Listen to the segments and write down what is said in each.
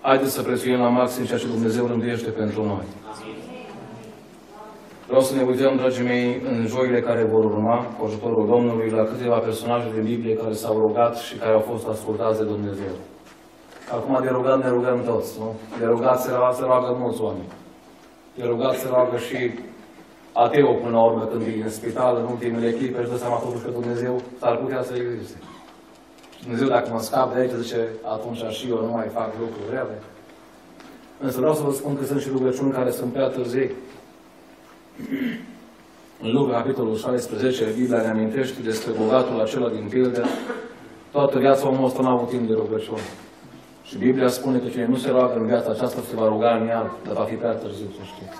Haideți să prețuim la maxim ceea ce Dumnezeu rânduiește pentru noi. Vreau să ne uităm, dragii mei, în joile care vor urma, cu ajutorul Domnului, la câteva personaje din Biblie care s-au rugat și care au fost ascultați de Dumnezeu. Acum de rugat ne rugăm toți, nu? De rugat se roagă mulți oameni. De rugat se roagă și ateu până la urmă când e în spital, în ultimele clipe, își dă seama totuși că Dumnezeu s-ar putea să existe. Și Dumnezeu, dacă mă scap de aici, zice, atunci și eu nu mai fac lucruri rele. Însă vreau să vă spun că sunt și rugăciuni care sunt prea târzii. În Luca, capitolul 16, Biblia ne amintește despre bogatul acela din pildă. Toată viața omul ăsta n-a avut timp de rugăciune. Și Biblia spune că cine nu se roagă în viața aceasta se va ruga în iad, dar va fi prea târziu, să știți.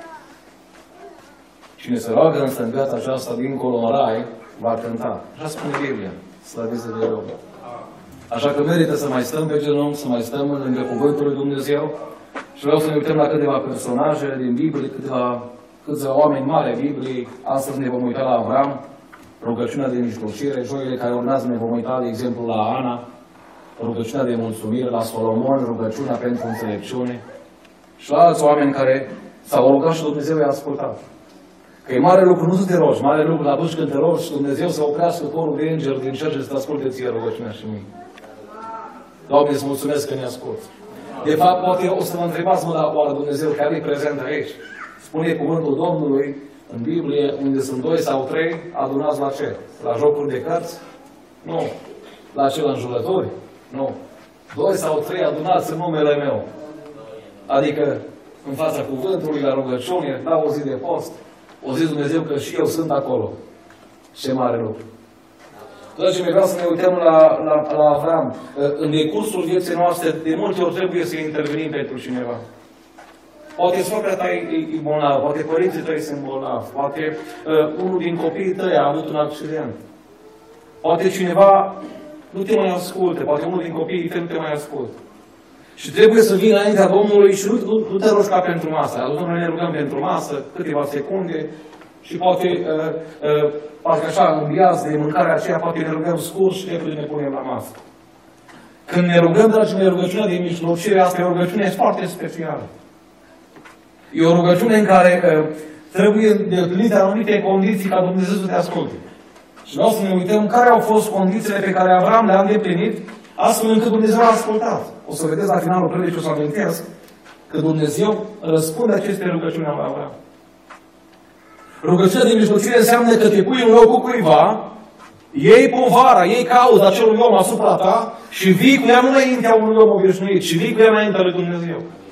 Cine se roagă însă în viața aceasta dincolo în rai, va cânta. Așa spune Biblia, slăviți de rău. Așa că merită să mai stăm pe genunchi, să mai stăm lângă Cuvântul lui Dumnezeu. Și vreau să ne uităm la câteva personaje din Biblie, câțiva oameni mari ai Bibliei. Astăzi ne vom uita la Avram, rugăciunea de mijlocire, joile care urmează ne vom uita, de exemplu, la Ana, rugăciunea de mulțumire, la Solomon, rugăciunea pentru înțelepciune și la alți oameni care s-au rugat și Dumnezeu i-a ascultat. Că e mare lucru, nu să te rogi, mare lucru atunci când te rogi Dumnezeu să oprească corul de îngeri din cer și să te asculte ție rugăciunea și mie. Doamne, îți mulțumesc că ne asculți. De fapt, poate o să mă întrebați, dar oare Dumnezeu chiar e prezent aici? Spune cuvântul Domnului în Biblie, unde sunt 2 sau 3, adunați la ce? La jocuri de cărți? Nu. La ce? La înjurături? Nu. 2 sau 3 adunați în numele meu. Adică în fața cuvântului, la rugăciune, la o zi de post. O zi Dumnezeu că și eu sunt acolo. Ce mare lucru. Dragii mei, vreau să ne uităm la Avram. În decursul vieții noastre, de multe ori trebuie să intervenim pentru cineva. Poate socra ta e bolnavă, poate părinții tăi sunt bolnavi, poate unul din copiii tăi a avut un accident. Poate cineva nu te mai ascultă, poate unul din copiii tăi nu te mai ascultă. Și trebuie să vii înaintea Domnului și nu te rogi ca pentru masă. Atunci noi ne rugăm pentru masă, câteva secunde, și poate, parcă așa, în biaz de mâncarea aceea, poate ne rugăm scurt și repede ne punem la masă. Când ne rugăm, dragii mei, rugăciunea de mijlocire, asta e o rugăciune foarte specială. E o rugăciune în care trebuie îndeplinite anumite condiții ca Dumnezeu să te asculte. Și vreau să ne uităm care au fost condițiile pe care Avram le-a îndeplinit, astfel încât Dumnezeu a ascultat. O să vedeți la finalul predicii, o să amintesc, că Dumnezeu răspunde aceste rugăciuni la Avram. Rugăciunea de mijlocire înseamnă că te pui în locul cuiva, iei povara, iei cauza acelui om asupra ta și vii cu ea nu înaintea unui om obișnuit, ci vii cu ea înaintea lui Dumnezeu.